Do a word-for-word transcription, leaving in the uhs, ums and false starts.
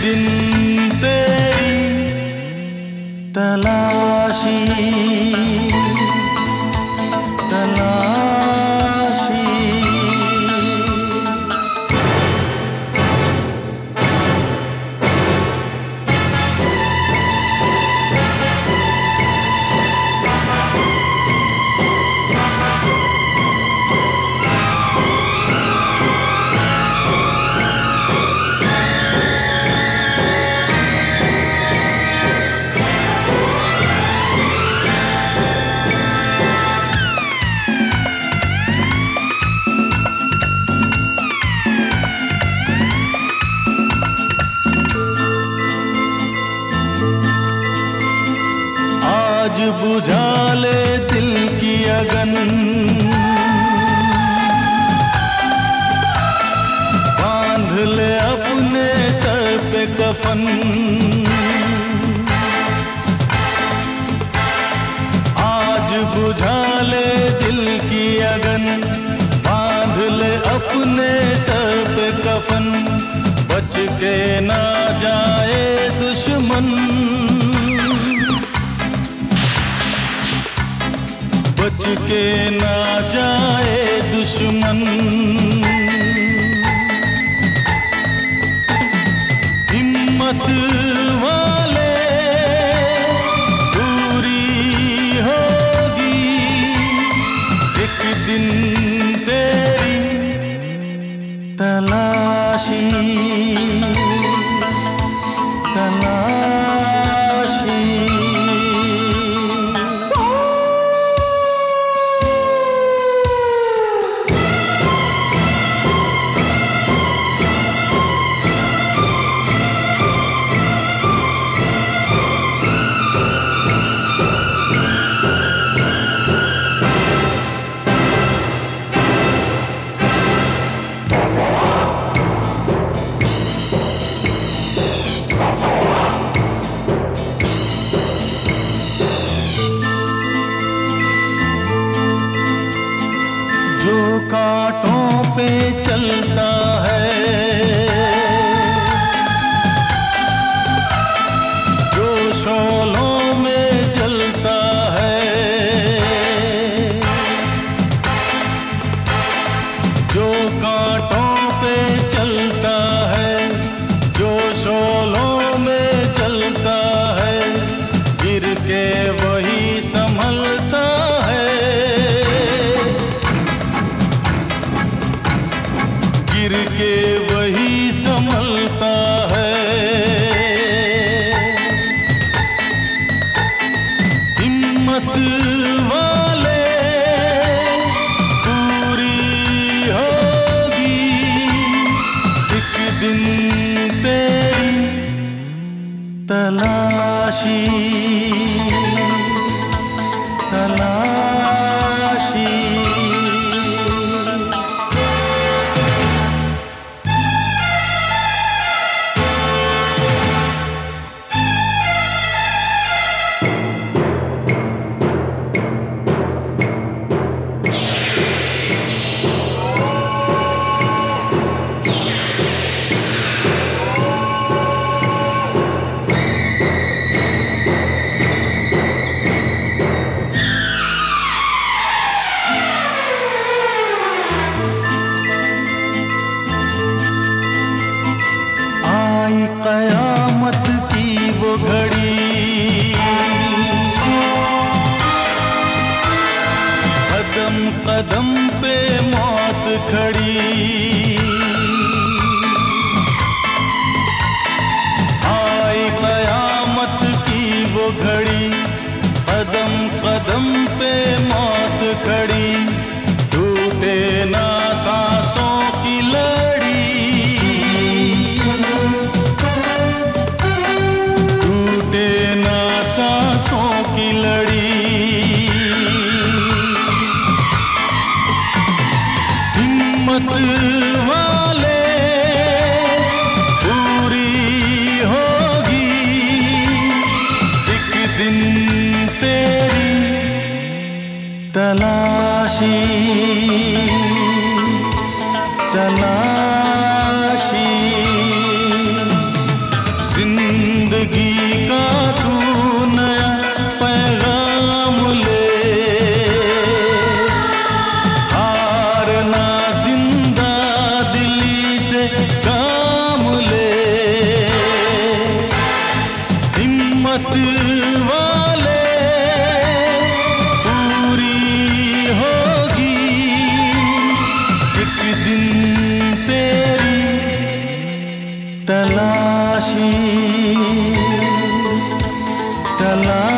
दिन तेरी तलाशी तलाशी। आज बुझा ले दिल की अगन, बांध ले अपने सर पे कफन। आज बुझा ले दिल की अगन, बांध ले अपने सर पे कफन। बच के ना जाए दुश्मन, बच के ना जाए दुश्मन। हिम्मत वाले पूरी होगी एक दिन तेरी तलाशी तलाशी। जो कांटों पे चलता है, जो शोलों में जलता है, जो कांटों पे चलता है, जो शोलों में जलता है, गिर के वही संभलता है, गिर के वही संभलता है। हिम्मत वाले पूरी होगी एक दिन तेरी तलाशी तलाशी। आई कयामत की वो घड़ी, कदम कदम पे मौत खड़ी। आई कयामत की वो घड़ी, कदम कदम पे मौत खड़ी। टूटे ना सांसों की लड़ी, टूटे ना सांसों की लड़ी। हिम्मत तलाशी तलाशी